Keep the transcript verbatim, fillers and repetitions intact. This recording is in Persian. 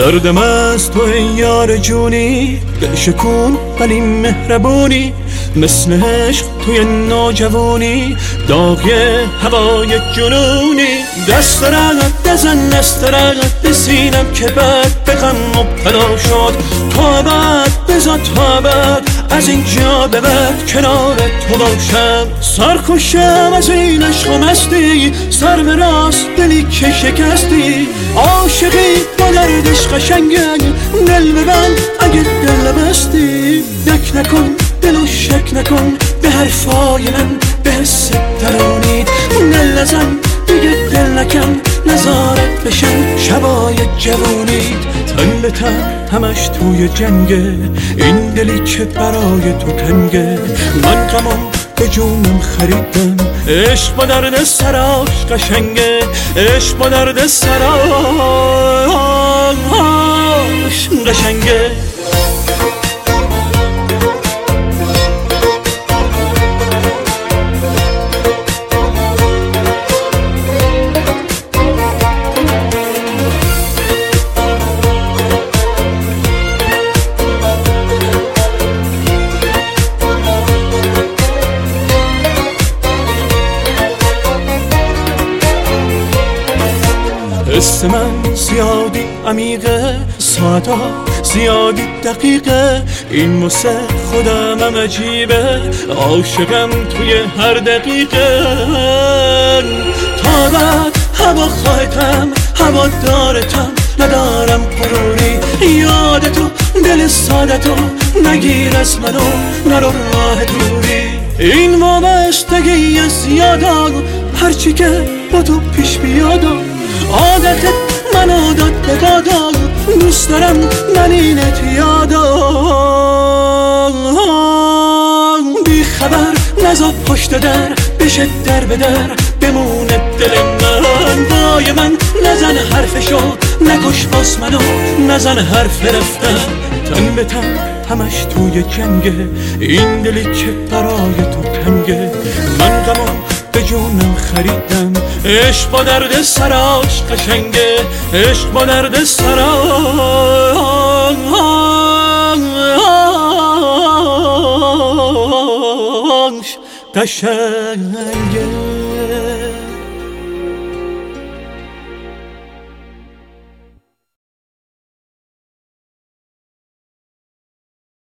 دردم از تو ای یار جونی، دل شکون ولی مهربونی، مثل عشق توی نوجوانی، داغی هوای جنونی. دست رقت بزن دست رقت به سینم که بعد به غم مبتلا شد. تا بعد بزن تا بعد از اینجا به بعد کنار تو باشم. سرخوشم از این عشق و مستی، سر به راست دلی که شکستی. عاشقی با دردش قشنگه، دل ببند اگه دل بستی. دک نکن دلو شک نکن به حرفای من، به حس درونید دل نزن دیگه دل نکن، نظارت بشن شبای جوونید. تن به تن همش توی جنگه، این دلی که برای تو تنگه. من غمم به جونم خریدم، عشق با درد سراش قشنگه، عشق با درد سراش قشنگه. حس من زیادی عمیقه، ساعتا زیادی دقیقه، این واسه خودم هم عجیبه، عاشقم توی هر دقیقه. تا بعد هوا خواهتم هوا دارتم، ندارم غروری، یادتو دل سادتو نگیر از منو، نرو راه دوری. این وابستگی از یادا، هرچی که با تو پیش بیادا، عادتت منو داد به بادا، دوست دارم من اینت یادا. بی خبر نزا پشت در، بشه در به در بمونه دل من. وای من نزن حرفشو، نکش باز منو، نزن حرف رفتن. تن به تن همش توی جنگه، این دلی که برای تو تنگه. من غمم به جونم خریدم، عشق با درد سراش قشنگه، عشق با درد سراش قشنگه.